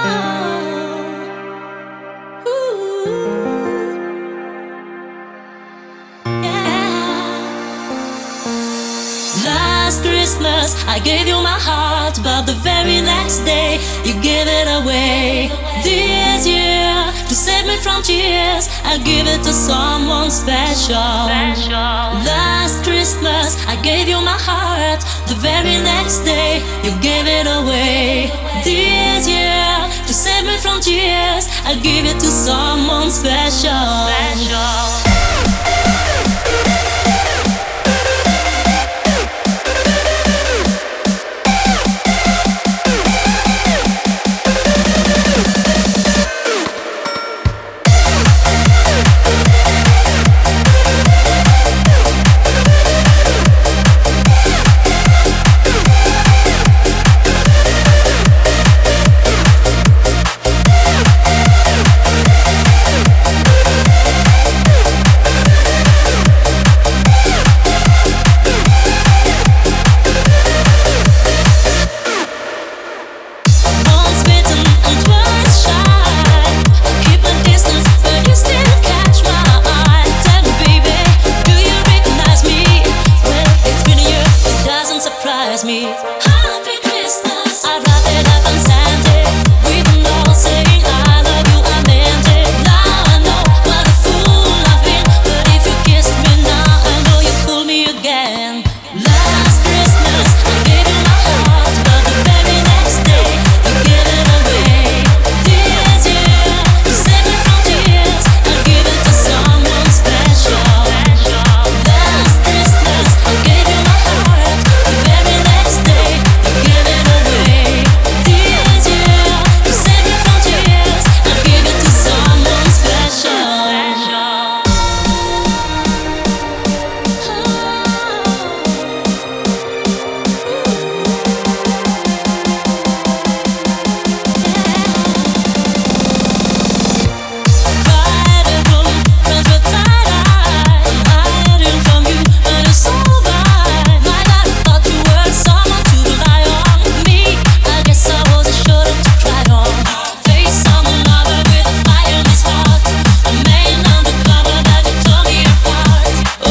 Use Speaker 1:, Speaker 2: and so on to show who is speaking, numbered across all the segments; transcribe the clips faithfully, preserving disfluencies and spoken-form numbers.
Speaker 1: Last Christmas, I gave you my heart, but the very next day, you gave it away. This year, to save me from tears, I'll give it to someone special. Last Christmas, I gave you my heart, the very next day, you gave it away. This year, to save me from tears, I'll give it to someone special. Me. Happy Christmas. I wrapped it up and sent it. We were all saying I love you, I meant it. Now I know what a fool I've been, but if you kissed me now, I know you fool me again. Last Christmas, I gave you my heart, but the very next day, you gave it away. This year, to save me from tears, I'll give it to someone special. Last Christmas, I gave you my heart, the very next day, you give it away. This year, to save me from tears, I'll give it to someone special. Quiet room, friends with tight eyes. I'm hiding from you, but it's alright. My God, I thought you were someone to rely on. Me, I guess I was a shoulder to cry on. Face someone other with a fire in his heart. A man undercover that you tore me apart. Oh,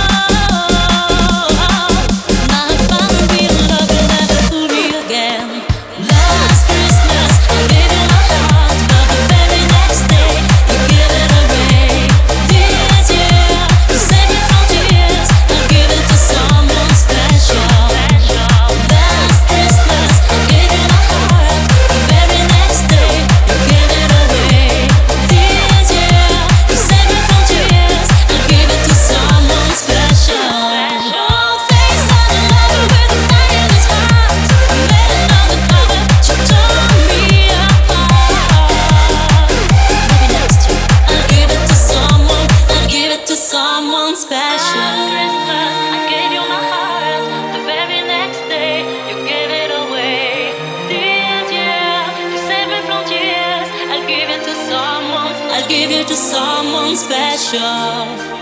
Speaker 1: now I found a real love, you'll never fool me again. Last Christmas, I gave you my heart, but the very next day, you give it away. This year, to save me from tears, I'll give it to someone special. Last Christmas, I gave you my heart, the very next day, you give it away. This year, to save me from tears, I'll give it to someone special. Face on another with a fire in his heart. A man undercover, she tore me apart. Maybe next year, I'll give it to someone, I'll give it to someone special. Christmas, I gave you my heart, the very next day, you gave it away. This year, to save me from tears, I'll give it to someone, I'll give it to someone special.